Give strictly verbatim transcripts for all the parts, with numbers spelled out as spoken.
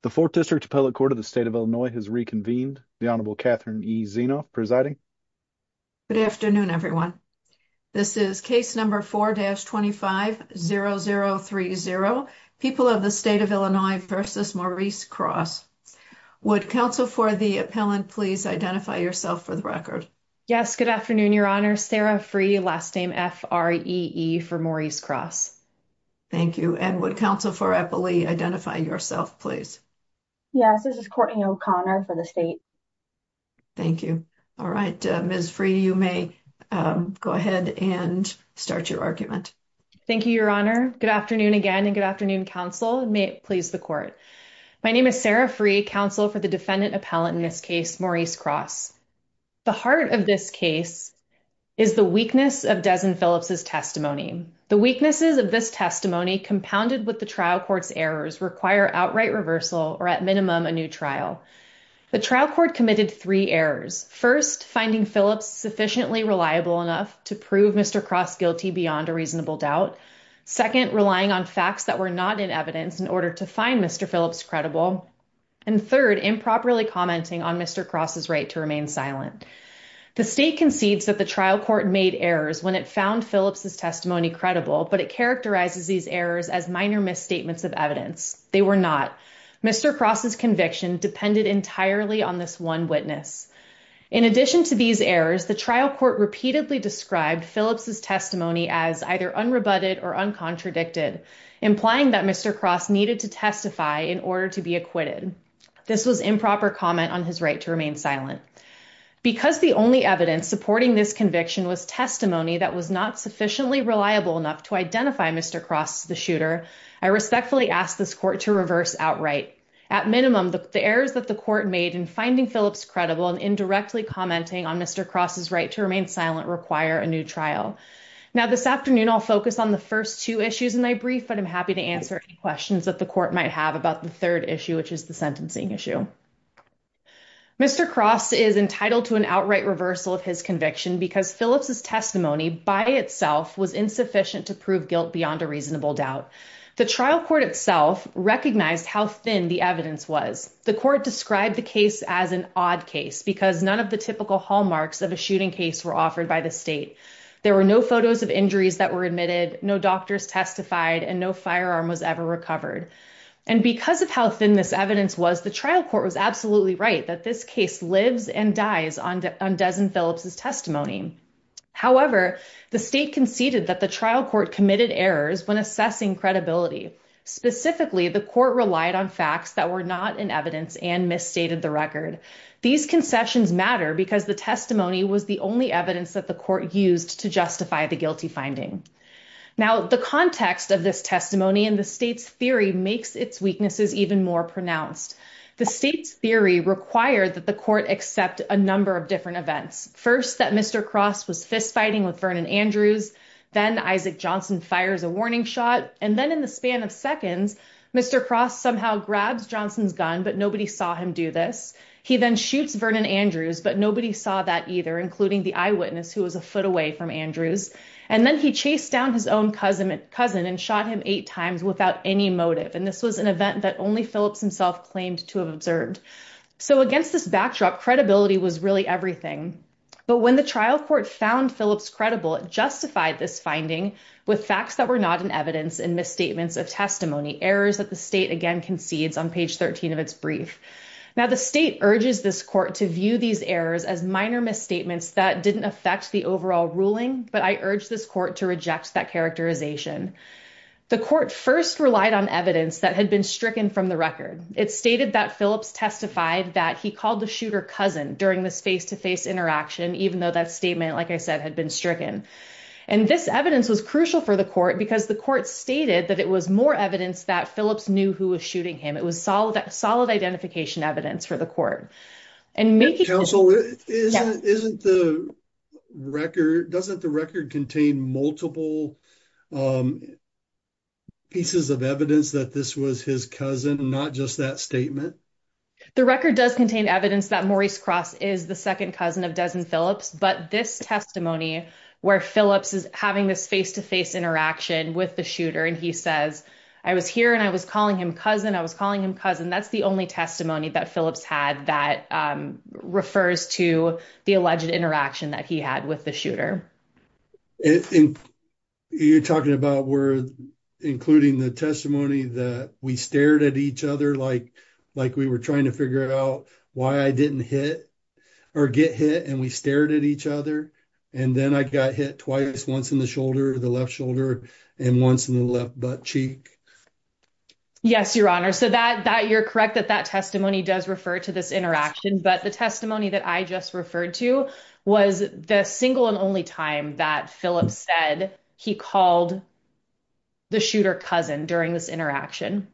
The Fourth District Appellate Court of the State of Illinois has reconvened. The Honorable Catherine E. Zenoff presiding. Good afternoon, everyone. This is case number four dash twenty-five zero zero three zero, People of the State of Illinois versus Maurice Cross. Would counsel for the appellant please identify yourself for the record? Yes, good afternoon, Your Honor. Sarah Free, last name F R E E for Maurice Cross. Thank you. And would counsel for appellee identify yourself, please? Yes, this is Courtney O'Connor for the state. Thank you. All right, uh, Miz Free, you may um, go ahead and start your argument. Thank you, Your Honor. Good afternoon again, and good afternoon, counsel. May it please the court. My name is Sarah Free, counsel for the defendant appellant in this case, Maurice Cross. The heart of this case is the weakness of Desmond Phillips's testimony. The weaknesses of this testimony, compounded with the trial court's errors, require outright reversal or at minimum a new trial. The trial court committed three errors. First, finding Phillips sufficiently reliable enough to prove Mister Cross guilty beyond a reasonable doubt. Second, relying on facts that were not in evidence in order to find Mister Phillips credible. And third, improperly commenting on Mister Cross's right to remain silent. The state concedes that the trial court made errors when it found Phillips's testimony credible, but it characterizes these errors as minor misstatements of evidence. They were not. Mister Cross's conviction depended entirely on this one witness. In addition to these errors, the trial court repeatedly described Phillips's testimony as either unrebutted or uncontradicted, implying that Mister Cross needed to testify in order to be acquitted. This was improper comment on his right to remain silent. Because the only evidence supporting this conviction was testimony that was not sufficiently reliable enough to identify Mister Cross as the shooter, I respectfully ask this court to reverse outright. At minimum, the, the errors that the court made in finding Phillips credible and indirectly commenting on Mister Cross's right to remain silent require a new trial. Now, this afternoon, I'll focus on the first two issues in my brief, but I'm happy to answer any questions that the court might have about the third issue, which is the sentencing issue. Mister Cross is entitled to an outright reversal of his conviction because Phillips's testimony by itself was insufficient to prove guilt beyond a reasonable doubt. The trial court itself recognized how thin the evidence was. The court described the case as an odd case because none of the typical hallmarks of a shooting case were offered by the state. There were no photos of injuries that were admitted, no doctors testified, and no firearm was ever recovered. And because of how thin this evidence was, the trial court was absolutely right that this case lives and dies on, De- on Desmond Phillips's testimony. However, the state conceded that the trial court committed errors when assessing credibility. Specifically, the court relied on facts that were not in evidence and misstated the record. These concessions matter because the testimony was the only evidence that the court used to justify the guilty finding. Now, the context of this testimony and the state's theory makes its weaknesses even more pronounced. The state's theory required that the court accept a number of different events. First, that Mister Cross was fistfighting with Vernon Andrews. Then Isaac Johnson fires a warning shot. And then in the span of seconds, Mister Cross somehow grabs Johnson's gun, but nobody saw him do this. He then shoots Vernon Andrews, but nobody saw that either, including the eyewitness who was a foot away from Andrews. And then he chased down his own cousin, cousin and shot him eight times without any motive. And this was an event that only Phillips himself claimed to have observed. So against this backdrop, credibility was really everything. But when the trial court found Phillips credible, it justified this finding with facts that were not in evidence and misstatements of testimony, errors that the state again concedes on page thirteen of its brief. Now, the state urges this court to view these errors as minor misstatements that didn't affect the overall ruling, but I urge this court to reject that characterization. The court first relied on evidence that had been stricken from the record. It stated that Phillips testified that he called the shooter cousin during this face-to-face interaction, even though that statement, like I said, had been stricken. And this evidence was crucial for the court because the court stated that it was more evidence that Phillips knew who was shooting him. It was solid, solid identification evidence for the court. And making counsel, isn't yeah. isn't the record doesn't the record contain multiple um, pieces of evidence that this was his cousin, not just that statement? The record does contain evidence that Maurice Cross is the second cousin of Desmond Phillips, but this testimony where Phillips is having this face-to-face interaction with the shooter and he says, I was here and I was calling him cousin. I was calling him cousin. That's the only testimony that Phillips had that um, refers to the alleged interaction that he had with the shooter. It, in, you're talking about where, including the testimony that we stared at each other like like we were trying to figure out why I didn't hit or get hit, and we stared at each other. And then I got hit twice, once in the shoulder, the left shoulder, and once in the left butt cheek. Yes, Your Honor. So that that you're correct that that testimony does refer to this interaction, but the testimony that I just referred to was the single and only time that Phillips said he called the shooter cousin during this interaction.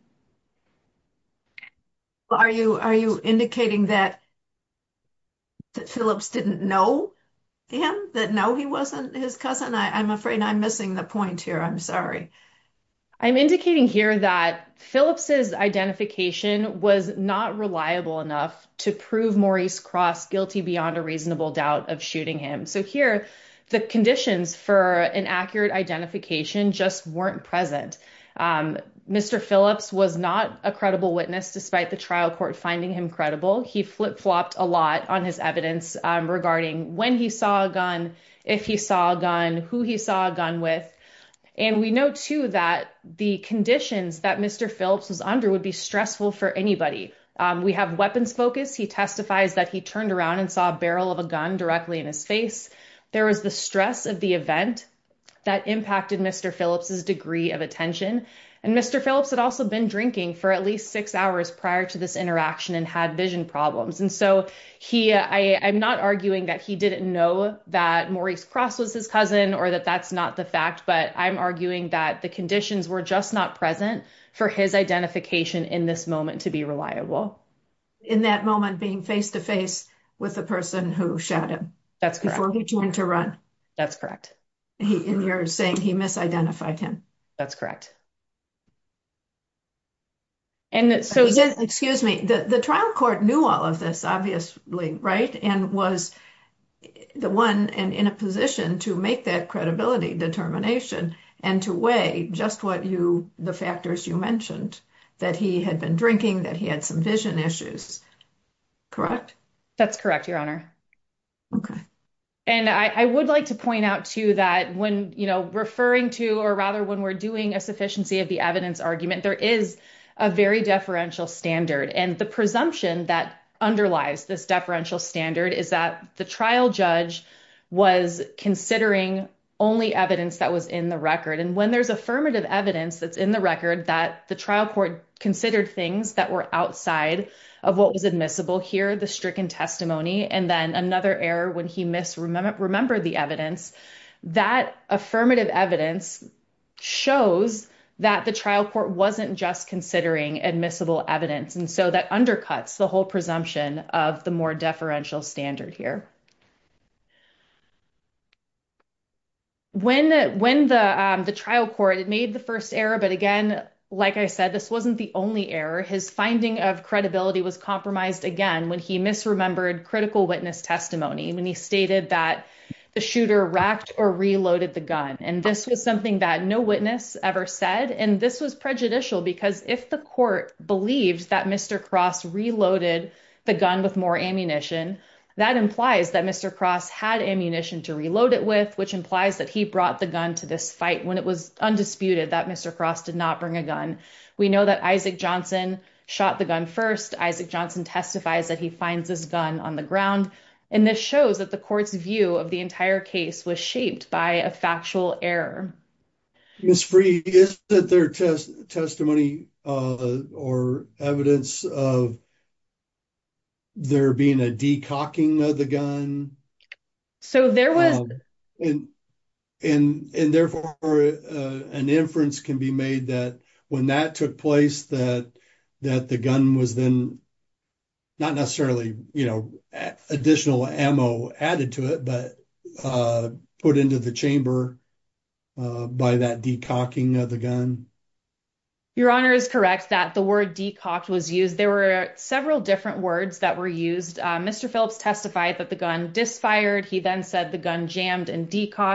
Are you are you indicating that that Phillips didn't know him, that no, he wasn't his cousin? I, I'm afraid I'm missing the point here. I'm sorry. I'm indicating here that Phillips's identification was not reliable enough to prove Maurice Cross guilty beyond a reasonable doubt of shooting him. So here, the conditions for an accurate identification just weren't present. Um, Mister Phillips was not a credible witness, despite the trial court finding him credible. He flip-flopped a lot on his evidence um, regarding when he saw a gun, if he saw a gun, who he saw a gun with. And we know, too, that the conditions that Mister Phillips was under would be stressful for anybody. Um, we have weapons focus. He testifies that he turned around and saw a barrel of a gun directly in his face. There was the stress of the event that impacted Mister Phillips's degree of attention. And Mister Phillips had also been drinking for at least six hours prior to this interaction and had vision problems. And so he, I, I'm not arguing that he didn't know that Maurice Cross was his cousin or that that's not the fact, but I'm arguing that the conditions were just not present for his identification in this moment to be reliable. In that moment, being face to face with the person who shot him. That's correct. Before he turned to run. That's correct. He, and you're saying he misidentified him. That's correct. And so, this, excuse me, the, the trial court knew all of this, obviously, right? And was the one and in a position to make that credibility determination and to weigh just what you, the factors you mentioned, that he had been drinking, that he had some vision issues. Correct? That's correct, Your Honor. Okay. And I, I would like to point out, too, that when, you know, referring to, or rather when we're doing a sufficiency of the evidence argument, there is a very deferential standard. And the presumption that underlies this deferential standard is that the trial judge was considering only evidence that was in the record. And when there's affirmative evidence that's in the record that the trial court considered things that were outside of what was admissible here, the stricken testimony, and then another error when he misremembered the evidence, that affirmative evidence shows that the trial court wasn't just considering admissible evidence. And so that undercuts the whole presumption of the more deferential standard here. When, when the, um, the trial court, it made the first error, but again, like I said, this wasn't the only error. His finding of credibility was compromised again when he misremembered critical witness testimony, when he stated that the shooter racked or reloaded the gun. And this was something that no witness ever said. And this was prejudicial because if the court believed that Mister Cross reloaded the gun with more ammunition, that implies that Mister Cross had ammunition to reload it with, which implies that he brought the gun to this fight when it was undisputed that Mister Cross did not bring a gun. We know that Isaac Johnson shot the gun first. Isaac Johnson testifies that he finds this gun on the ground. And this shows that the court's view of the entire case was shaped by a factual error. Miz Freed, isn't there tes- testimony uh, or evidence of there being a decocking of the gun? So there was... Um, and, and, and therefore uh, an inference can be made that when that took place, that that the gun was then not necessarily, you know, additional ammo added to it, but uh, put into the chamber uh, by that decocking of the gun. Your Honor is correct that the word decocked was used. There were several different words that were used. Uh, Mister Phillips testified that the gun disfired. He then said the gun jammed and decocked.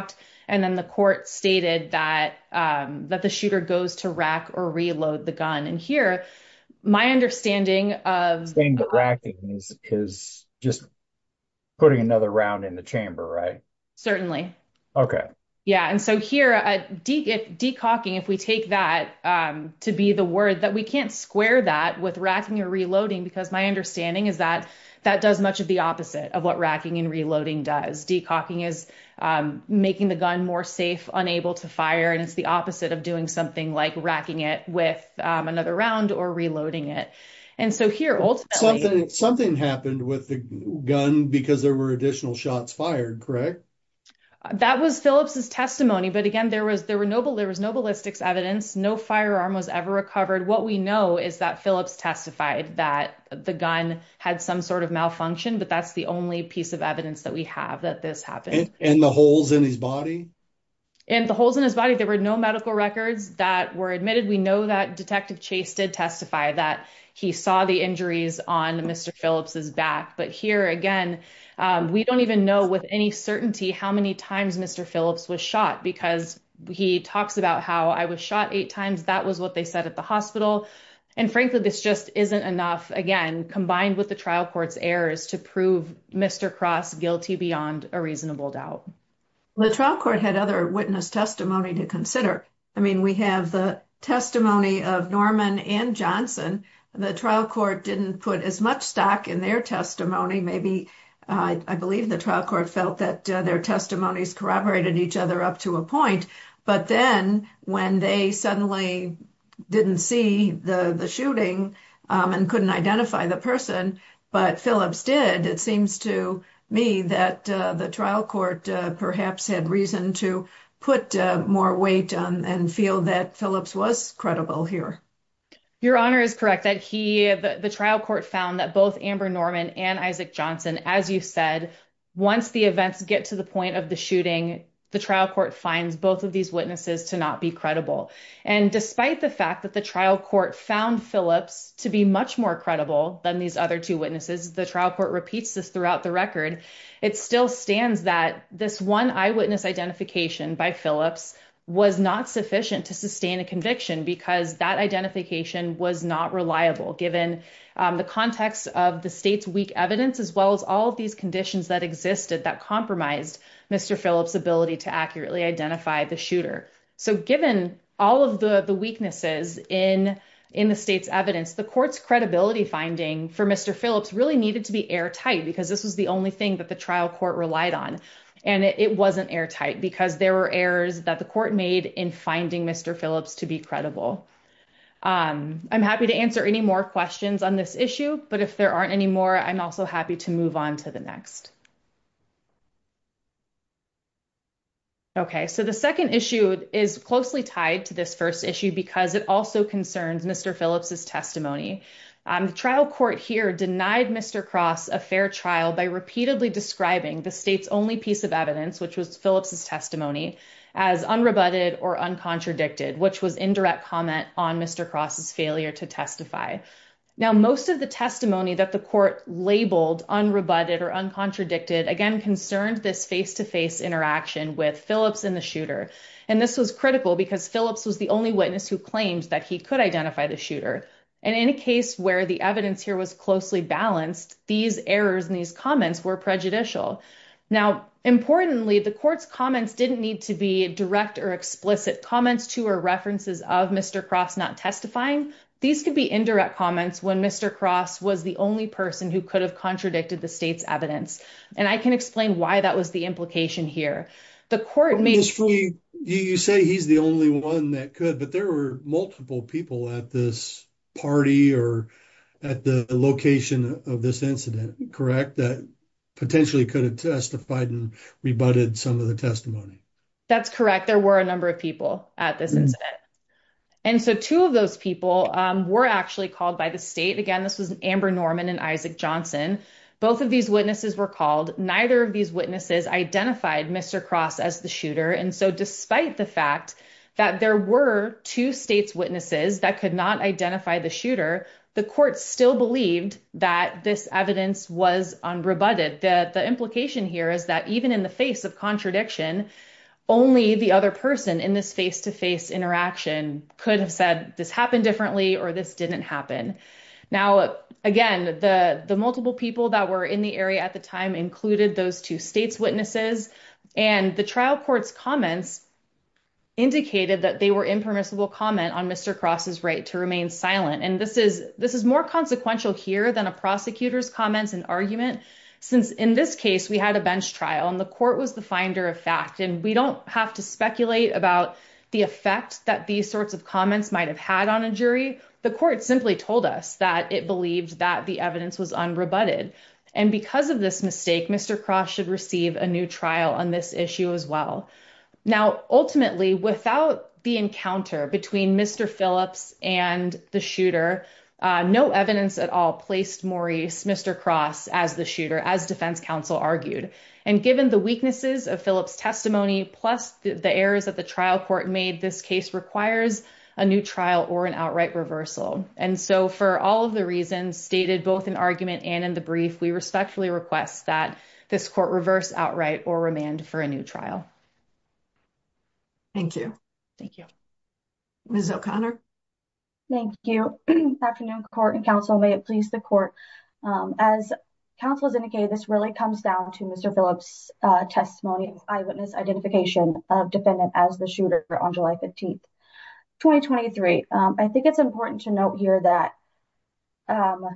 And then the court stated that um, that the shooter goes to rack or reload the gun. And here, my understanding of saying the racking is is just putting another round in the chamber, right? certainly. Okay. Yeah, and so here, uh, de if decocking, if we take that um, to be the word, that we can't square that with racking or reloading, because my understanding is that that does much of the opposite of what racking and reloading does. Decocking is um, making the gun more safe, unable to fire, and it's the opposite of doing something like racking it with um, another round or reloading it. And so here, ultimately, Something something happened with the gun because there were additional shots fired, correct? that was Phillips's testimony, but again, there was there were no there was no ballistics evidence, no firearm was ever recovered. What we know is that Phillips testified that the gun had some sort of malfunction, but that's the only piece of evidence that we have that this happened. And, and the holes in his body? And the holes in his body, there were no medical records that were admitted. We know that Detective Chase did testify that he saw the injuries on Mister Phillips's back, but here again, Um, we don't even know with any certainty how many times Mister Phillips was shot, because he talks about how I was shot eight times. That was what they said at the hospital. And frankly, this just isn't enough, again, combined with the trial court's errors, to prove Mister Cross guilty beyond a reasonable doubt. The trial court had other witness testimony to consider. I mean, we have the testimony of Norman and Johnson. The trial court didn't put as much stock in their testimony. Maybe Uh, I, I believe the trial court felt that uh, their testimonies corroborated each other up to a point. But then when they suddenly didn't see the, the shooting um, and couldn't identify the person, but Phillips did, it seems to me that uh, the trial court uh, perhaps had reason to put uh, more weight on and feel that Phillips was credible here. Your Honor is correct that he, the, the trial court found that both Amber Norman and Isaac Johnson, as you said, once the events get to the point of the shooting, the trial court finds both of these witnesses to not be credible. And despite the fact that the trial court found Phillips to be much more credible than these other two witnesses, the trial court repeats this throughout the record, it still stands that this one eyewitness identification by Phillips was not sufficient to sustain a conviction, because that identification was not reliable given um, the context of the state's weak evidence, as well as all of these conditions that existed that compromised Mister Phillips' ability to accurately identify the shooter. So given all of the, the weaknesses in, in the state's evidence, the court's credibility finding for Mister Phillips really needed to be airtight, because this was the only thing that the trial court relied on. And it, it wasn't airtight because there were errors that the court made in finding Mister Phillips to be credible. Um, I'm happy to answer any more questions on this issue, but if there aren't any more, I'm also happy to move on to the next. Okay, so the second issue is closely tied to this first issue because it also concerns Mister Phillips's testimony. Um, the trial court here denied Mister Cross a fair trial by repeatedly describing the state's only piece of evidence, which was Phillips's testimony, as unrebutted or uncontradicted, which was indirect comment on Mister Cross's failure to testify. Now, most of the testimony that the court labeled unrebutted or uncontradicted, again, concerned this face-to-face interaction with Phillips and the shooter. And this was critical because Phillips was the only witness who claimed that he could identify the shooter. And in a case where the evidence here was closely balanced, these errors and these comments were prejudicial. Now, importantly, the court's comments didn't need to be direct or explicit comments to or references of Mister Cross not testifying. These could be indirect comments when Mister Cross was the only person who could have contradicted the state's evidence. And I can explain why that was the implication here. The court made... Miz Free, you, you say he's the only one that could, but there were multiple people at this party or at the location of this incident, correct? That potentially could have testified and rebutted some of the testimony. That's correct. There were a number of people at this mm-hmm. incident. And so two of those people um, were actually called by the state. Again, this was Amber Norman and Isaac Johnson. Both of these witnesses were called. Neither of these witnesses identified Mister Cross as the shooter. And so despite the fact that there were two state's witnesses that could not identify the shooter, the court still believed that this evidence was unrebutted. The, the implication here is that even in the face of contradiction, only the other person in this face-to-face interaction could have said this happened differently or this didn't happen. Now, again, the, the multiple people that were in the area at the time included those two state's witnesses, and the trial court's comments indicated that they were impermissible comment on Mister Cross's right to remain silent. And this is this is more consequential here than a prosecutor's comments and argument, since in this case we had a bench trial and the court was the finder of fact, and we don't have to speculate about the effect that these sorts of comments might have had on a jury. The court simply told us that it believed that the evidence was unrebutted. And because of this mistake, Mister Cross should receive a new trial on this issue as well. Now, ultimately, without the encounter between Mister Phillips and the shooter, uh, no evidence at all placed Maurice, Mister Cross, as the shooter, as defense counsel argued. And given the weaknesses of Phillips' testimony, plus the, the errors that the trial court made, this case requires a new trial or an outright reversal. And so for all of the reasons stated both in argument and in the brief, we respectfully request that this court reverse outright or remand for a new trial. Thank you. Thank you. Miz O'Connor. Thank you. Afternoon, court and counsel. May it please the court. Um, as counsel has indicated, this really comes down to Mister Phillips' uh, testimony, eyewitness identification of defendant as the shooter on July fifteenth, twenty twenty-three. Um, I think it's important to note here that um,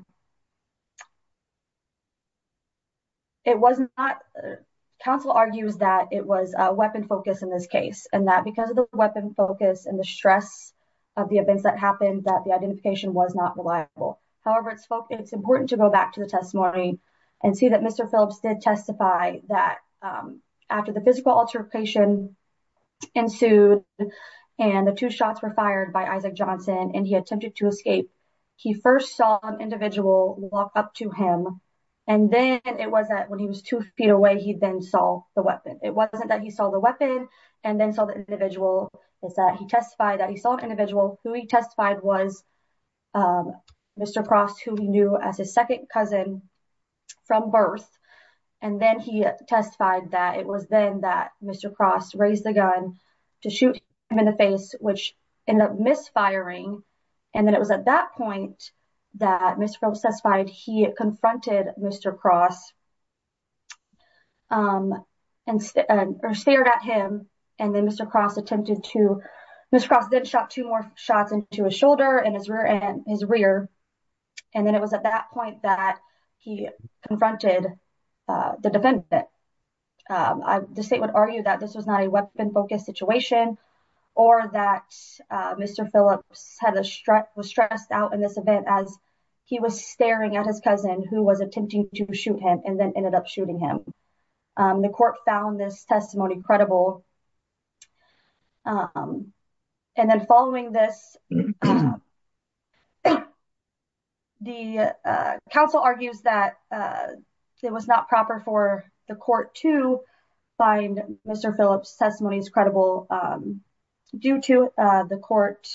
it was not... Uh, Counsel argues that it was a weapon focus in this case, and that because of the weapon focus and the stress of the events that happened, that the identification was not reliable. However, it's, fo- it's important to go back to the testimony and see that Mister Phillips did testify that um, after the physical altercation ensued and the two shots were fired by Isaac Johnson and he attempted to escape, he first saw an individual walk up to him. And then it was that when he was two feet away, he then saw the weapon. It wasn't that he saw the weapon and then saw the individual. It's that he testified that he saw an individual who he testified was um, Mister Cross, who he knew as his second cousin from birth. And then he testified that it was then that Mister Cross raised the gun to shoot him in the face, which ended up misfiring. And then it was at that point that Mister Phillips testified he confronted Mister Cross um, and st- uh, or stared at him, and then Mister Cross attempted to. Mister Cross then shot two more shots into his shoulder and his rear and his rear, and then it was at that point that he confronted uh, the defendant. Um, I, the state would argue that this was not a weapon-focused situation, or that uh, Mister Phillips had a stre- was stressed out in this event as he was staring at his cousin who was attempting to shoot him and then ended up shooting him. Um, the court found this testimony credible. Um, and then following this, uh, the uh, counsel argues that uh, it was not proper for the court to find Mister Phillips' testimony is credible um, due to uh, the court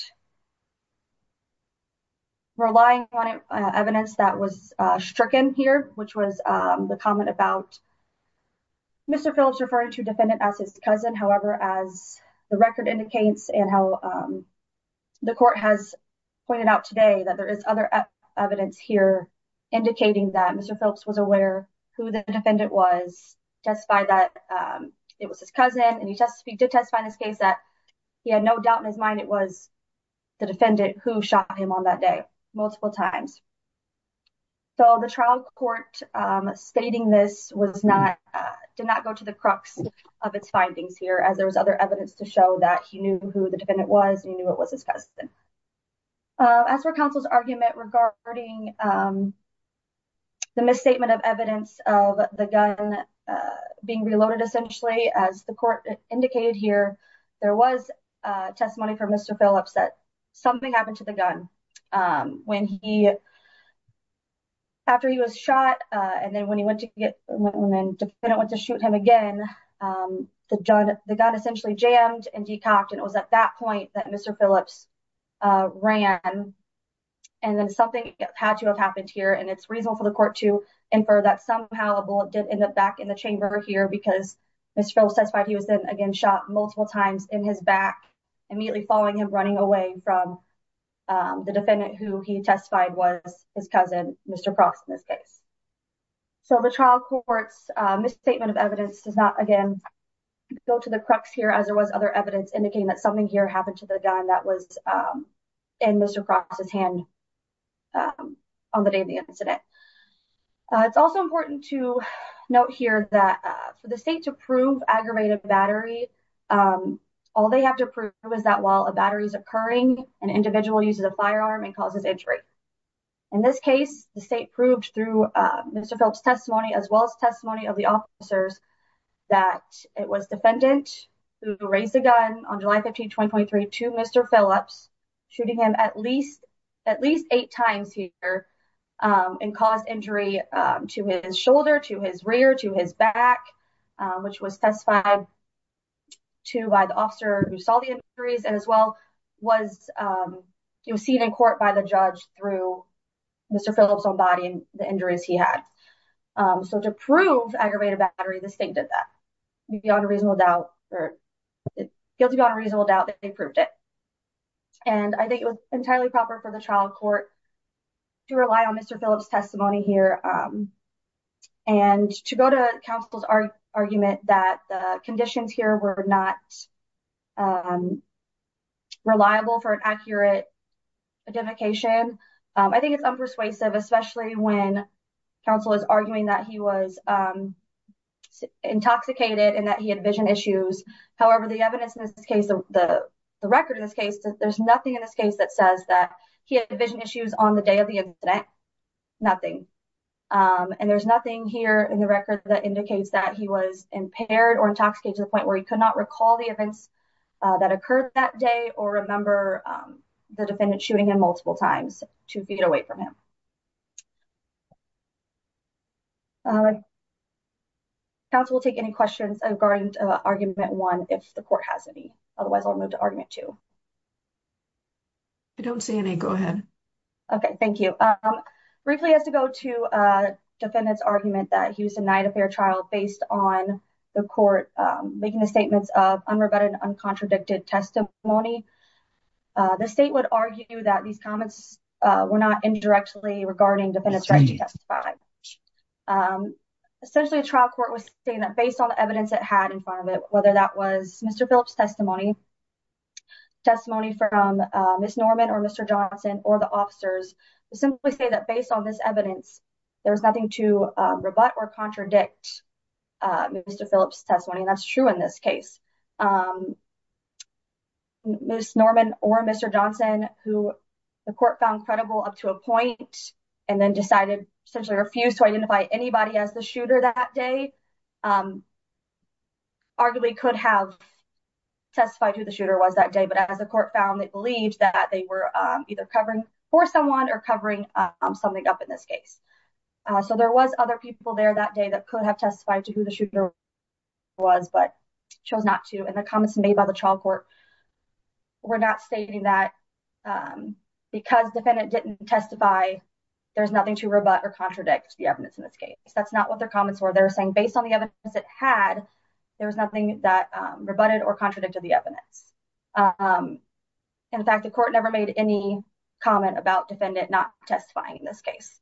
relying on it, uh, evidence that was uh, stricken here, which was um, the comment about Mister Phillips referring to defendant as his cousin. However, as the record indicates and how um, the court has pointed out today, that there is other e- evidence here indicating that Mister Phillips was aware who the defendant was, testified that um, it was his cousin, and he, test- he did testify in this case that he had no doubt in his mind it was the defendant who shot him on that day multiple times. So the trial court um, stating this was not uh, did not go to the crux of its findings here, as there was other evidence to show that he knew who the defendant was and he knew it was his cousin. Uh, as for counsel's argument regarding um, the misstatement of evidence of the gun uh, being reloaded, essentially, as the court indicated here, there was uh, testimony from Mister Phillips that something happened to the gun um, when he, after he was shot, uh, and then when he went to get, when, when the defendant went to shoot him again, um, the gun, the gun essentially jammed and decocked, and it was at that point that Mister Phillips uh, ran, and then something had to have happened here, and it's reasonable for the court to infer that somehow a bullet did end up back in the chamber here, because Mister Phillips testified he was then again shot multiple times in his back, immediately following him running away from um, the defendant, who he testified was his cousin, Mister Cross, in this case. So the trial court's uh, misstatement of evidence does not, again, go to the crux here, as there was other evidence indicating that something here happened to the gun that was um, in Mister Cross's hand um, on the day of the incident. Uh, it's also important to note here that uh, for the state to prove aggravated battery, um, all they have to prove is that while a battery is occurring, an individual uses a firearm and causes injury. In this case, the state proved through uh, Mister Phillips' testimony, as well as testimony of the officers, that it was defendant who raised the gun on July fifteenth, twenty twenty-three to Mister Phillips, shooting him at least at least eight times here, um, and caused injury um, to his shoulder, to his rear, to his back, um, which was testified to by the officer who saw the injuries, and as well was um, he was seen in court by the judge through Mister Phillips' own body and the injuries he had. Um, so to prove aggravated battery, the state did that beyond a reasonable doubt, or guilty beyond a reasonable doubt, that they proved it. And I think it was entirely proper for the trial court to rely on Mister Phillips' testimony here, um, and to go to counsel's arg- argument that the conditions here were not um, reliable for an accurate identification. Um, I think it's unpersuasive, especially when counsel is arguing that he was um, intoxicated and that he had vision issues. However, the evidence in this case, the, the, the record in this case, there's nothing in this case that says that he had vision issues on the day of the incident. Nothing. Um, and there's nothing here in the record that indicates that he was impaired or intoxicated to the point where he could not recall the events uh, that occurred that day, or remember um, the defendant shooting him multiple times two feet away from him. Uh, counsel will take any questions regarding uh, argument one if the court has any. Otherwise, I'll move to argument two. I don't see any. Go ahead. Okay, thank you. Um, briefly, as to go to uh, defendant's argument that he was denied a fair trial based on the court um, making the statements of unrebutted and uncontradicted testimony. Uh, the state would argue that these comments uh, were not indirectly regarding defendant's right to testify. Um, essentially, the trial court was saying that based on the evidence it had in front of it, whether that was Mister Phillips' testimony, testimony from uh, Miz Norman or Mister Johnson or the officers, to simply say that based on this evidence, there was nothing to um, rebut or contradict uh, Mister Phillips' testimony, and that's true in this case. Um, Miz Norman or Mister Johnson, who the court found credible up to a point, and then decided essentially refused to identify anybody as the shooter that day, um, arguably could have testified who the shooter was that day, but as the court found, they believed that they were um, either covering for someone or covering um, something up in this case. Uh, so there was other people there that day that could have testified to who the shooter was, but chose not to. And the comments made by the trial court were not stating that um, because defendant didn't testify, there's nothing to rebut or contradict the evidence in this case. That's not what their comments were. They were saying based on the evidence it had, there was nothing that um, rebutted or contradicted the evidence. Um, in fact, the court never made any comment about defendant not testifying in this case.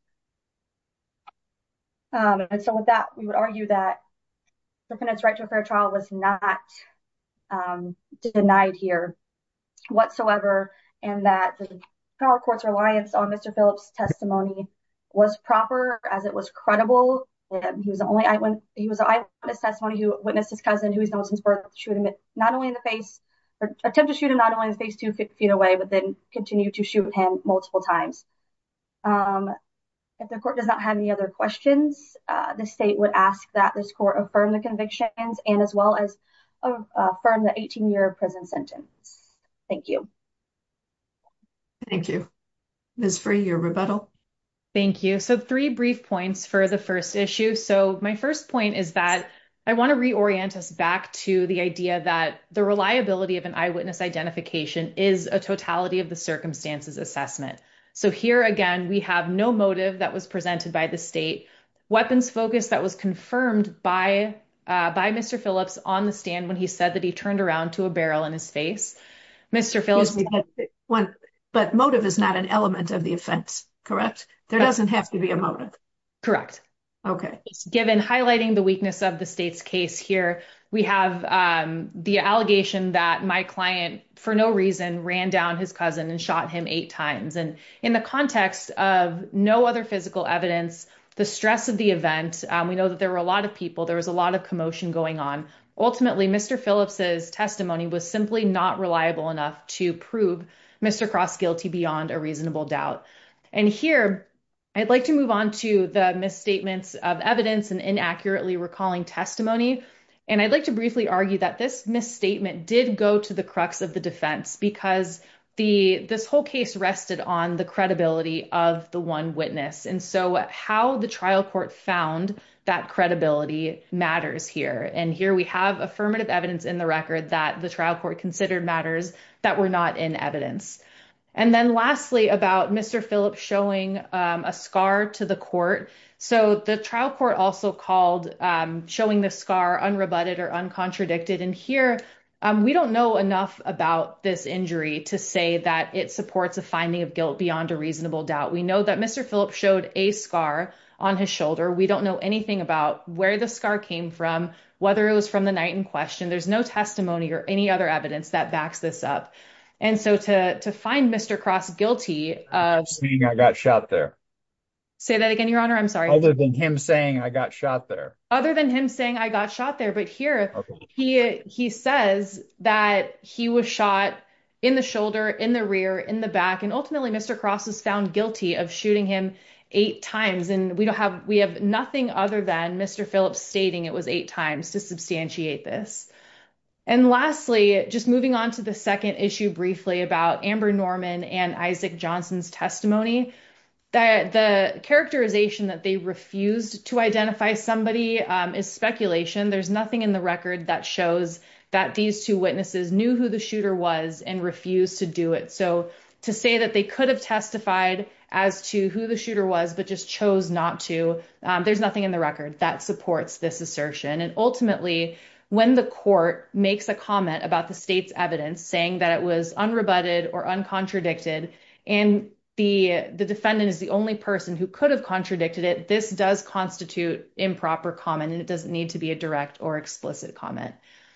Um, and so with that, we would argue that defendant's right to a fair trial was not um, denied here whatsoever, and that the trial court's reliance on Mister Phillips' testimony was proper, as it was credible. And he was the only eyewitness. He was an eyewitness testimony who witnessed his cousin, who he's known since birth, shoot him not only in the face, or attempt to shoot him not only in the face two feet away, but then continue to shoot him multiple times. Um, if the court does not have any other questions, uh, the state would ask that this court affirm the convictions and as well as uh, affirm the eighteen-year prison sentence. Thank you. Thank you. Miz Free, your rebuttal. Thank you. So three brief points for the first issue. So my first point is that I want to reorient us back to the idea that the reliability of an eyewitness identification is a totality of the circumstances assessment. So here again, we have no motive that was presented by the state, weapons focus that was confirmed by uh, by Mister Phillips on the stand when he said that he turned around to a barrel in his face. Mister Phillips. Me, but, one, but motive is not an element of the offense, correct? There doesn't have to be a motive. Correct. Okay. Given highlighting the weakness of the state's case here, we have um, the allegation that my client, for no reason, ran down his cousin and shot him eight times. And in the context of no other physical evidence, the stress of the event, um, we know that there were a lot of people, there was a lot of commotion going on. Ultimately, Mister Phillips's testimony was simply not reliable enough to prove Mister Cross guilty beyond a reasonable doubt. And here, I'd like to move on to the misstatements of evidence and inaccurately recalling testimony. And I'd like to briefly argue that this misstatement did go to the crux of the defense because the this whole case rested on the credibility of the one witness. And so how the trial court found that credibility matters here. And here we have affirmative evidence in the record that the trial court considered matters that were not in evidence. And then lastly, about Mister Phillips showing um, a scar to the court. So the trial court also called um, showing the scar unrebutted or uncontradicted. And here, um, we don't know enough about this injury to say that it supports a finding of guilt beyond a reasonable doubt. We know that Mister Phillips showed a scar on his shoulder. We don't know anything about where the scar came from, whether it was from the night in question. There's no testimony or any other evidence that backs this up. And so to to find Mister Cross guilty of saying I got shot there. Say that again, Your Honor. I'm sorry. Other than him saying I got shot there. Other than him saying I got shot there. But here Okay. he he says that he was shot in the shoulder, in the rear, in the back. And ultimately, Mister Cross was found guilty of shooting him eight times. And we don't have we have nothing other than Mister Phillips stating it was eight times to substantiate this. And lastly, just moving on to the second issue briefly about Amber Norman and Isaac Johnson's testimony, that the characterization that they refused to identify somebody um, is speculation. There's nothing in the record that shows that these two witnesses knew who the shooter was and refused to do it. So to say that they could have testified as to who the shooter was, but just chose not to, um, there's nothing in the record that supports this assertion. And ultimately, when the court makes a comment about the state's evidence saying that it was unrebutted or uncontradicted, and the, the defendant is the only person who could have contradicted it, this does constitute improper comment, and it doesn't need to be a direct or explicit comment.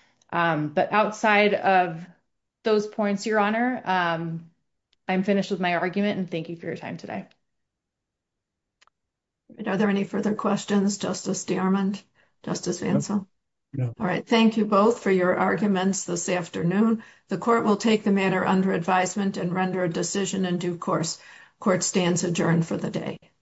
Um, but outside of those points, Your Honor, um, I'm finished with my argument, and thank you for your time today. Are there any further questions, Justice DeArmond, Justice Vancell? No. All right. Thank you both for your arguments this afternoon. The court will take the matter under advisement and render a decision in due course. Court stands adjourned for the day.